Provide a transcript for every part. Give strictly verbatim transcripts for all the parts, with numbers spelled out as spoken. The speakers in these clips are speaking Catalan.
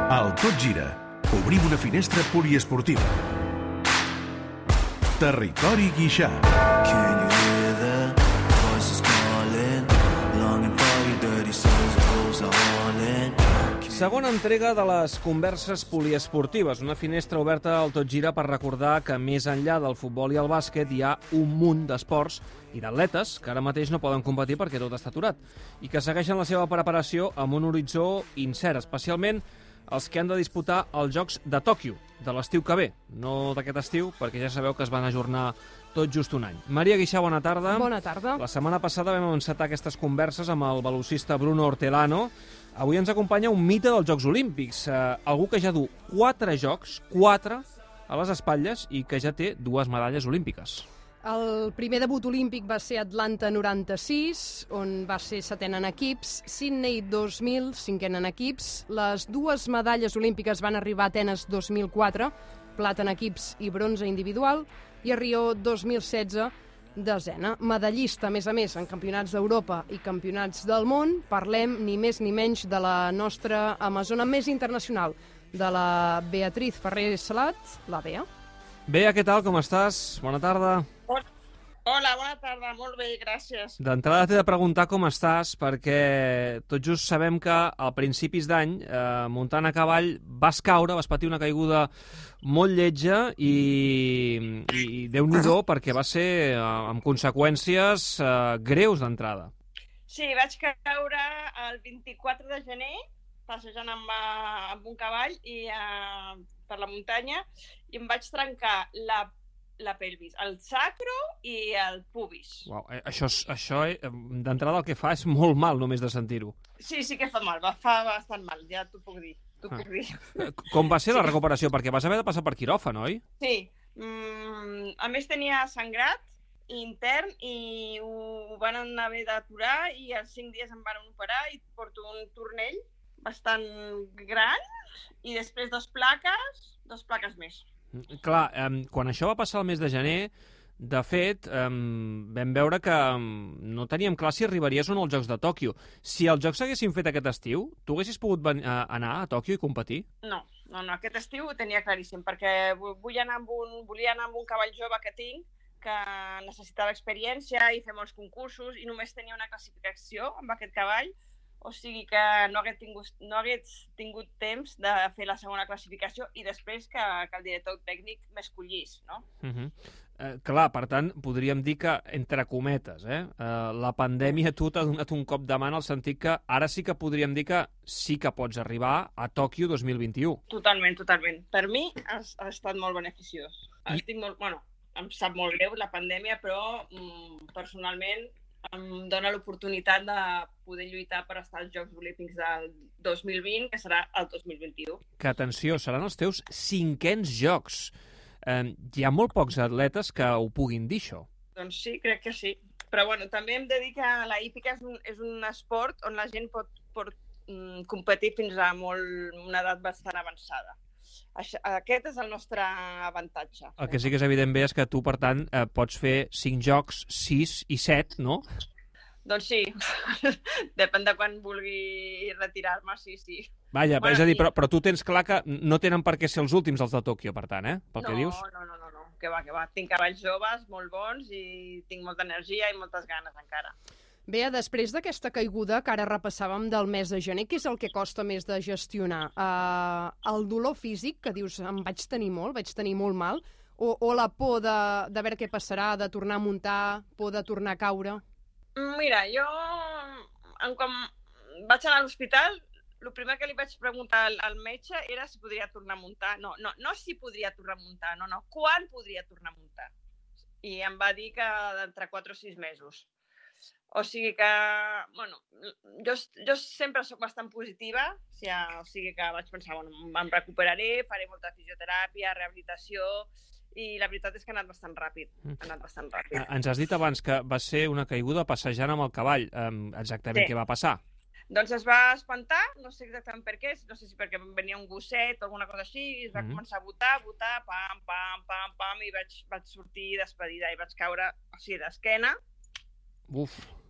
Al Tot Gira, obrim una finestra poliesportiva. Territori Guixà. Segona entrega de les converses poliesportives, una finestra oberta al Tot Gira per recordar que més enllà del futbol i el bàsquet hi ha un munt d'esports i d'atletes que ara mateix no poden competir perquè tot està aturat i que segueixen la seva preparació amb un horitzó incert, especialment els que han de disputar els Jocs de Tòquio, de l'estiu que ve, no d'aquest estiu, perquè ja sabeu que es van ajornar tot just un any. Maria Guixà, bona tarda. Bona tarda. La setmana passada vam encetar aquestes converses amb el velocista Bruno Hortelano. Avui ens acompanya un mite dels Jocs Olímpics, eh, algú que ja du quatre jocs, quatre a les espatlles i que ja té dues medalles olímpiques. El primer debut olímpic va ser Atlanta noranta-sis, on va ser setena en equips, Sydney dos mil, cinquena en equips, les dues medalles olímpiques van arribar a Atenes dos mil quatre, plata en equips i bronze individual, i a Rio dos mil setze, desena. Medallista, a més a més, en campionats d'Europa i campionats del món. Parlem ni més ni menys de la nostra amazona més internacional, de la Beatriz Ferrer Salat, la Bea. Bea, què tal, com estàs? Bona tarda. Hola, bona tarda, molt bé, gràcies. D'entrada t'he de preguntar com estàs, perquè tot just sabem que a principis d'any, eh, muntant a cavall, vas caure, vas patir una caiguda molt lletja i, i Déu-n'hi-do, perquè va ser eh, amb conseqüències eh, greus d'entrada. Sí, vaig caure el vint-i-quatre de gener, passejant amb, amb un cavall i, uh, per la muntanya, i em vaig trencar la la pelvis, el sacro i el pubis. Uau, això, això d'entrada el que fa és molt mal, només de sentir-ho. Sí, sí que fa mal, va, fa bastant mal, ja t'ho puc dir. T'ho ah. puc dir. Com va ser sí. la recuperació? Perquè vas haver de passar per quiròfan, oi? Sí, mm, a més tenia sangrat intern i ho van haver d'aturar i als cinc dies em van operar i porto un tornell bastant gran i després dos plaques, dos plaques més. Clar, eh, quan això va passar el mes de gener, de fet, eh, vam veure que eh, no teníem clar si arribaries o no als Jocs de Tòquio. Si els Jocs s'haguessin fet aquest estiu, tu haguessis pogut ven- anar a Tòquio i competir? No, no, no, aquest estiu ho tenia claríssim, perquè vull anar amb un, volia anar amb un cavall jove que tinc, que necessitava experiència i fer molts concursos, i només tenia una classificació amb aquest cavall, o sigui que no hagués tingut, no hagués tingut temps de fer la segona classificació i després que, que el director tècnic m'escollís, no? Uh -huh. eh, clar, per tant, podríem dir que, entre cometes, eh, eh, la pandèmia a tu t'ha donat un cop de mà en el sentit que ara sí que podríem dir que sí que pots arribar a Tòquio dos mil vint-i-u. Totalment, totalment. Per mi ha, ha estat molt beneficiós. I... Estic molt, bueno, em sap molt greu la pandèmia, però mm, personalment em dona l'oportunitat de poder lluitar per estar als Jocs Olímpics del dos mil vint, que serà el dos mil vint-i-u. Que, atenció, seran els teus cinquens Jocs. Eh, hi ha molt pocs atletes que ho puguin dir, això. Doncs sí, crec que sí. Però bueno, també hem de dir que la hípica és un, és un esport on la gent pot, pot mm, competir fins a molt, una edat bastant avançada. Això, aquest és el nostre avantatge. El que sí que és evident bé és que tu, per tant, eh, pots fer cinc jocs, sis i set, no? Doncs sí, depèn de quan vulgui retirar-me, sí, sí. Vaja, bueno, és a dir, i... però, però tu tens clar que no tenen per què ser els últims els de Tòquio, per tant, eh? Pel no, que dius? No, no, no, no, que va, que va. Tinc cavalls joves, molt bons, i tinc molta energia i moltes ganes encara. Bea, després d'aquesta caiguda que ara repassàvem del mes de gener, què és el que costa més de gestionar? Uh, el dolor físic, que dius, em vaig tenir molt, vaig tenir molt mal, o, o la por de, de veure què passarà, de tornar a muntar, por de tornar a caure? Mira, jo, quan vaig anar a l'hospital, el primer que li vaig preguntar al, al metge era si podria tornar a muntar. No, no, no si podria tornar a muntar, no, no, quan podria tornar a muntar. I em va dir que d'entre quatre o sis mesos. O sigui que, bueno, jo, jo sempre soc bastant positiva, o sigui que vaig pensar, bueno, em recuperaré, faré molta fisioteràpia, rehabilitació, i la veritat és que ha anat bastant ràpid. Ha anat bastant ràpid. Ens has dit abans que va ser una caiguda passejant amb el cavall. Exactament sí. Què va passar? Doncs es va espantar, no sé exactament per què, no sé si perquè venia un gosset o alguna cosa així, i es va mm-hmm. començar a botar, botar, pam, pam, pam, pam, i vaig, vaig sortir despedida i vaig caure, o sigui, d'esquena. Uf.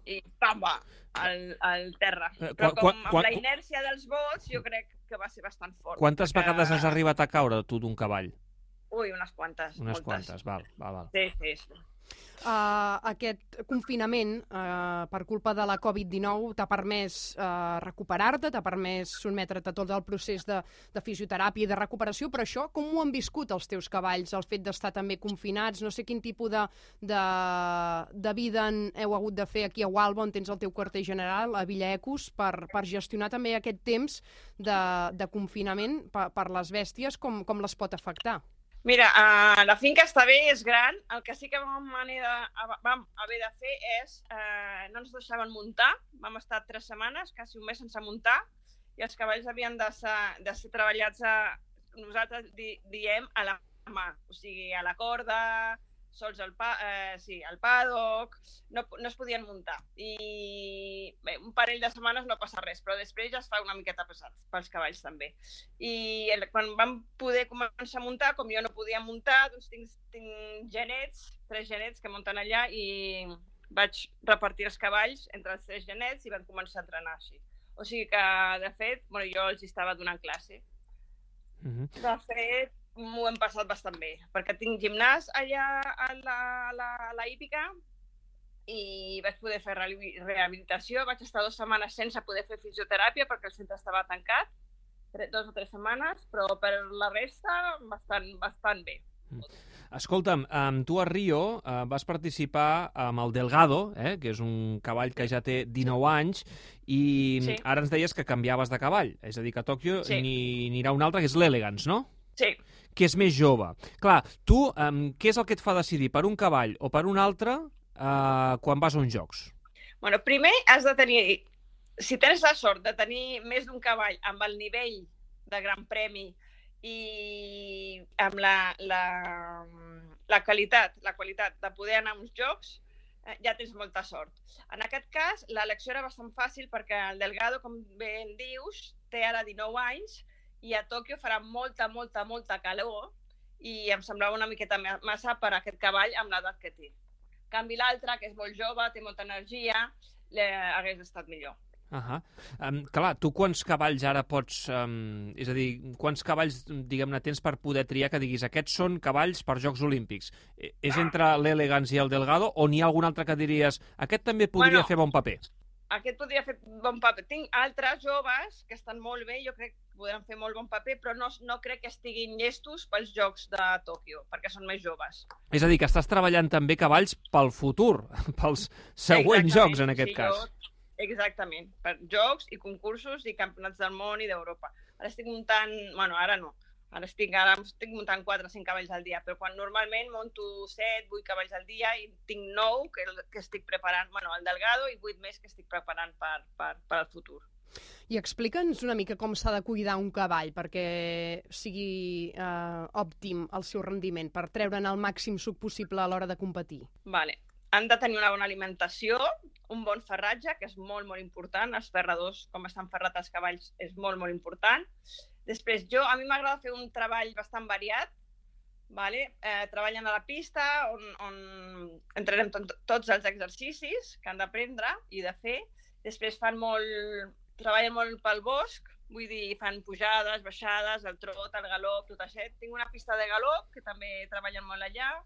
i pamba, al, al terra. Eh, Però quan- com quan- amb quan- la inèrcia dels bots, jo crec que va ser bastant fort. Quantes perquè- vegades has arribat a caure, tu, d'un cavall? Ui, unes quantes. Unes moltes. quantes, val, val, val. Sí, sí, sí. Uh, aquest confinament, uh, per culpa de la covid dinou, t'ha permès uh, recuperar-te, t'ha permès sotmetre't a tot el procés de, de fisioteràpia i de recuperació, però això com ho han viscut els teus cavalls, el fet d'estar també confinats? No sé quin tipus de, de, de vida en heu hagut de fer aquí a Gualba, on tens el teu quarter general, a Villaecos, per, per gestionar també aquest temps de, de confinament per, per les bèsties, com, com les pot afectar? Mira, uh, la finca està bé, és gran. El que sí que vam, de, vam haver de fer és... Uh, no ens deixaven muntar. Vam estar tres setmanes, quasi un mes sense muntar, i els cavalls havien de ser, de ser treballats a... Nosaltres di, diem a la mà, o sigui, a la corda, sols al, pa, eh, sí, al paddock, no, no es podien muntar. I bé, un parell de setmanes no passa res, però després ja es fa una miqueta pesat pels cavalls també. I el, quan vam poder començar a muntar, com jo no podia muntar, doncs tinc, tinc genets, tres genets que munten allà, i vaig repartir els cavalls entre els tres genets i vam començar a entrenar així. O sigui que, de fet, bueno, jo els estava donant classe. Uh-huh. De fet, m'ho hem passat bastant bé, perquè tinc gimnàs allà a la, a la, a la hípica i vaig poder fer rehabilitació. Vaig estar dues setmanes sense poder fer fisioteràpia perquè el centre estava tancat, dues o tres setmanes, però per la resta bastant, bastant bé. Escolta'm, um, tu a Rio uh, vas participar amb el Delgado, eh, que és un cavall que ja té dinou anys, i Sí. ara ens deies que canviaves de cavall, és a dir, que a Tòquio Sí. n'hi ha un altre, que és l'Elegance, no? Sí. Que és més jove. Clar, tu, um, què és el que et fa decidir per un cavall o per un altre uh, quan vas a uns jocs? Bueno, primer has de tenir, si tens la sort de tenir més d'un cavall amb el nivell de Gran Premi i amb la, la, la qualitat, la qualitat de poder anar a uns jocs, eh, ja tens molta sort. En aquest cas, l'elecció era bastant fàcil perquè el Delgado, com bé en dius, té ara dinou anys i a Tòquio farà molta, molta, molta calor i em semblava una miqueta massa per a aquest cavall amb l'edat que té. En canvi, l'altre, que és molt jove, té molta energia, hagués estat millor. Uh -huh. um, clar, tu quants cavalls ara pots... Um, és a dir, quants cavalls, diguem-ne, tens per poder triar que diguis aquests són cavalls per Jocs Olímpics? És entre l'Elegance i el Delgado o n'hi ha algun altre que diries aquest també podria Bueno, fer bon paper? Aquest podria fer bon paper. Tinc altres joves que estan molt bé, jo crec que podran fer molt bon paper, però no, no crec que estiguin llestos pels Jocs de Tòquio, perquè són més joves. És a dir, que estàs treballant també cavalls pel futur, pels següents Exactament. Jocs, en aquest Sí, cas. Jo, exactament, per jocs i concursos i campionats del món i d'Europa. Ara estic muntant, bueno, ara no, ara estic, ara estic muntant quatre o cinc cavalls al dia, però quan normalment monto set, vuit cavalls al dia i tinc nou que, que estic preparant, bueno, el Delgado i vuit més que estic preparant per, per, per al futur. I explica'ns una mica com s'ha de cuidar un cavall perquè sigui eh, òptim el seu rendiment, per treure'n el màxim suc possible a l'hora de competir. Vale. Han de tenir una bona alimentació, un bon ferratge, que és molt, molt important. Els ferradors, com estan ferrats els cavalls, és molt, molt important. Després, jo, a mi m'agrada fer un treball bastant variat. Vale? Eh, treballen a la pista, on, on entrenem tot, tots els exercicis que han d'aprendre i de fer. Després fan molt, treballen molt pel bosc, vull dir, fan pujades, baixades, el trot, el galop, tot això. Tinc una pista de galop, que també treballen molt allà.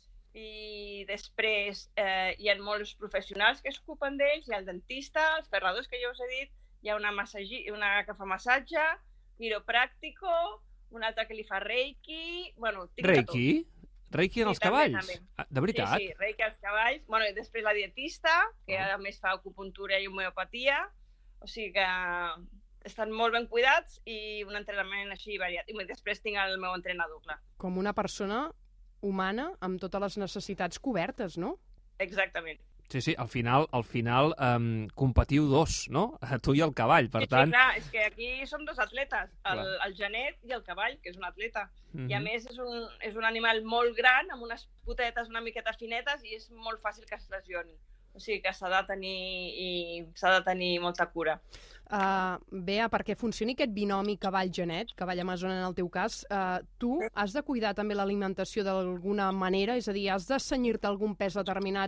I després eh, hi ha molts professionals que s'ocupen d'ells, hi ha el dentista, els ferradors que ja us he dit, hi ha una, massagi, una que fa massatge, quiropràctico, un altre que li fa reiki... Bueno, tinc Reiki? Reiki en Sí, els també, cavalls? també. Ah, de veritat? Sí, sí, reiki als cavalls. Bueno, i després la dietista, que a més fa acupuntura i homeopatia. O sigui que estan molt ben cuidats i un entrenament així variat. I després tinc el meu entrenador, clar. Com una persona humana amb totes les necessitats cobertes, no? Exactament. Sí, sí, al final, al final um, competiu dos, no? Tu i el cavall, per sí, tant... Sí, clar, és que aquí som dos atletes, el, Clar. el genet i el cavall, que és un atleta. Mhm. I a més és un, és un animal molt gran, amb unes potetes una miqueta finetes, i és molt fàcil que es lesioni. O sigui que s'ha de tenir, i s'ha de tenir molta cura. Uh, Bea, perquè funcioni aquest binomi cavall-genet, cavall amazona en el teu cas, uh, tu has de cuidar també l'alimentació d'alguna manera? És a dir, has de cenyir-te algun pes determinat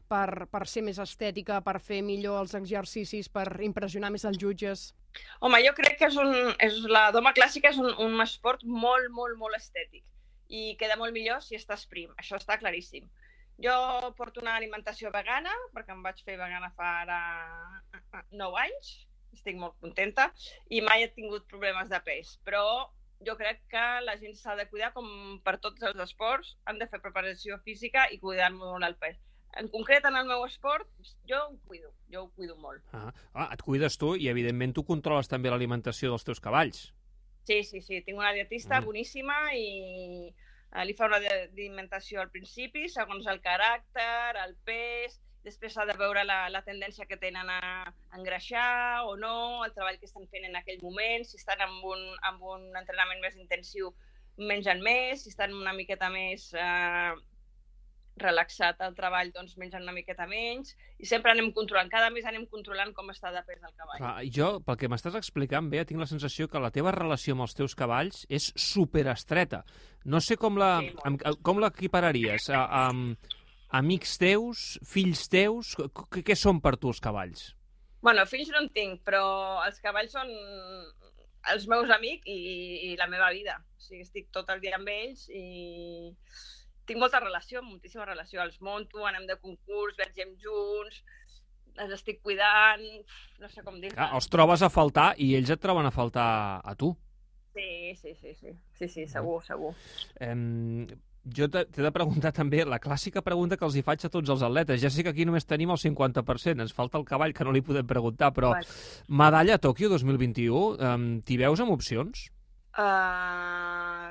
per, per ser més estètica, per fer millor els exercicis, per impressionar més els jutges? Home, jo crec que és un, és, la doma clàssica és un, un esport molt, molt, molt estètic i queda molt millor si estàs prim, això està claríssim. Jo porto una alimentació vegana, perquè em vaig fer vegana fa ara nou anys, estic molt contenta, i mai he tingut problemes de pes, però jo crec que la gent s'ha de cuidar, com per tots els esports, han de fer preparació física i cuidar molt el pes. En concret, en el meu esport, jo ho cuido, jo ho cuido molt. Ah, ah, et cuides tu i, evidentment, tu controles també l'alimentació dels teus cavalls. Sí, sí, sí. Tinc una dietista mm. boníssima i li fa una alimentació al principi, segons el caràcter, el pes, després s'ha de veure la, la tendència que tenen a engreixar o no, el treball que estan fent en aquell moment, si estan amb un, amb un entrenament més intensiu mengen més, si estan una miqueta més eh, relaxat al treball, doncs mengen una miqueta menys, i sempre anem controlant, cada mes anem controlant com està de pes el cavall. Clar, jo, pel que m'estàs explicant, Bea, tinc la sensació que la teva relació amb els teus cavalls és superestreta. No sé com la, sí, com l'equipararies. A, a, amics teus, fills teus, què, què són per tu els cavalls? Bueno, fills no en tinc, però els cavalls són els meus amics i, i la meva vida. O sigui, estic tot el dia amb ells i tinc molta relació, moltíssima relació. Els monto, anem de concurs, viatgem junts, els estic cuidant, no sé com dir-te. Els trobes a faltar i ells et troben a faltar a tu. Sí, sí, sí, sí, sí, sí segur, segur. Eh, jo t'he de preguntar també la clàssica pregunta que els hi faig a tots els atletes. Ja sé que aquí només tenim el cinquanta per cent, ens falta el cavall que no li podem preguntar, però bueno. Medalla a Tòquio dos mil vint-i-u, eh, t'hi veus amb opcions? Uh...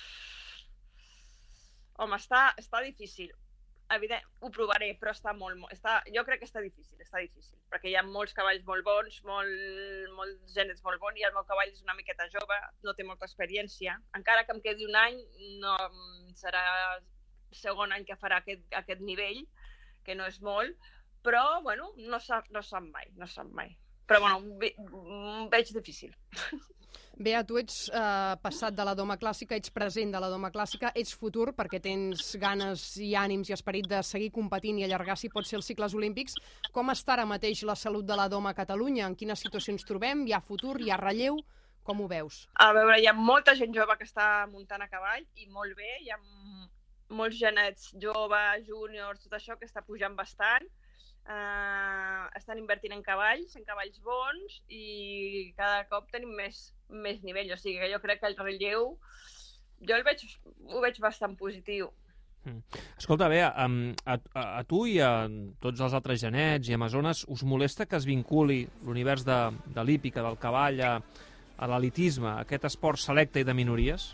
Home, està, està difícil. Evident, ho provaré, però està molt, està, jo crec que està difícil, està difícil, perquè hi ha molts cavalls molt bons, molt, molts gèneres molt bons, i el meu cavall és una miqueta jove, no té molta experiència. Encara que em quedi un any, no serà el segon any que farà aquest, aquest nivell, que no és molt, però, bueno, no sap, no sap mai, no sap mai. Però, bueno, ve, veig difícil. Bea, tu ets eh, passat de la doma clàssica, ets present de la doma clàssica, ets futur perquè tens ganes i ànims i esperit de seguir competint i allargar, si pot ser, els cicles olímpics. Com està ara mateix la salut de la doma a Catalunya? En quina situació ens trobem? Hi ha futur? Hi ha relleu? Com ho veus? A veure, hi ha molta gent jove que està muntant a cavall i molt bé. Hi ha molts genets joves, júniors, tot això que està pujant bastant. Uh, estan invertint en cavalls, en cavalls bons, i cada cop tenim més, més nivell. O sigui que jo crec que el relleu jo el veig, ho veig bastant positiu. Mm. Escolta, Bea, a, a, a tu i a tots els altres genets i amazones us molesta que es vinculi l'univers de, de l'hípica, del cavall, a, a l'elitisme, a aquest esport selecte i de minories?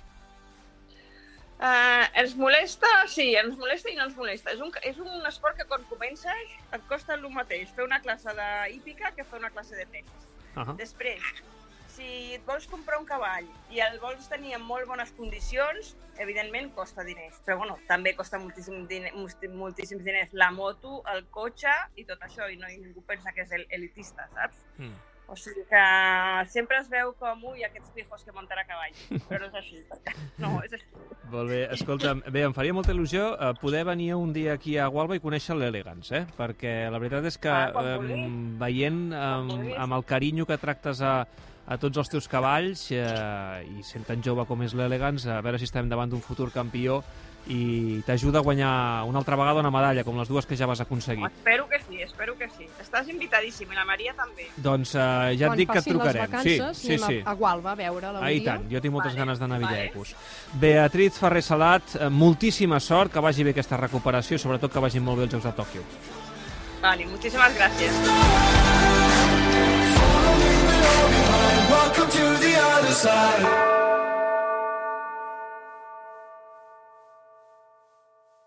Uh, ens molesta, sí, ens molesta i no ens molesta. És un, és un esport que quan comences et costa el mateix fer una classe de hípica que fer una classe de tenis. Uh -huh. Després, si et vols comprar un cavall i el vols tenir en molt bones condicions, evidentment costa diners, però bueno, també costa moltíssim diner, moltíssims diners la moto, el cotxe i tot això, i no ningú pensa que és elitista, saps? Mm. O sigui que sempre es veu com, ui, aquests pijos que munten a cavall, però no és així. No, és així. Molt bé, escolta, bé, em faria molta il·lusió eh, poder venir un dia aquí a Gualba i conèixer l'Elegance, eh? Perquè la veritat és que ah, eh, veient eh, amb el carinyo que tractes a, a tots els teus cavalls eh, i sent tan jove com és l'Elegance, a veure si estem davant d'un futur campió i t'ajuda a guanyar una altra vegada una medalla, com les dues que ja vas aconseguir. Espero que sí, espero que sí. Estàs invitadíssim, i la Maria també. Doncs uh, ja et dic que et trucarem. Quan passin les vacances, sí, sí, sí. a Gualba a veure-la un ah, dia. I tant, jo tinc moltes vale. ganes d'anar a Villaecos. Vale. Beatriz Ferrer Salat, moltíssima sort, que vagi bé aquesta recuperació i sobretot que vagin molt bé els Jocs de Tòquio. Vale, moltíssimes gràcies. Welcome to the other side.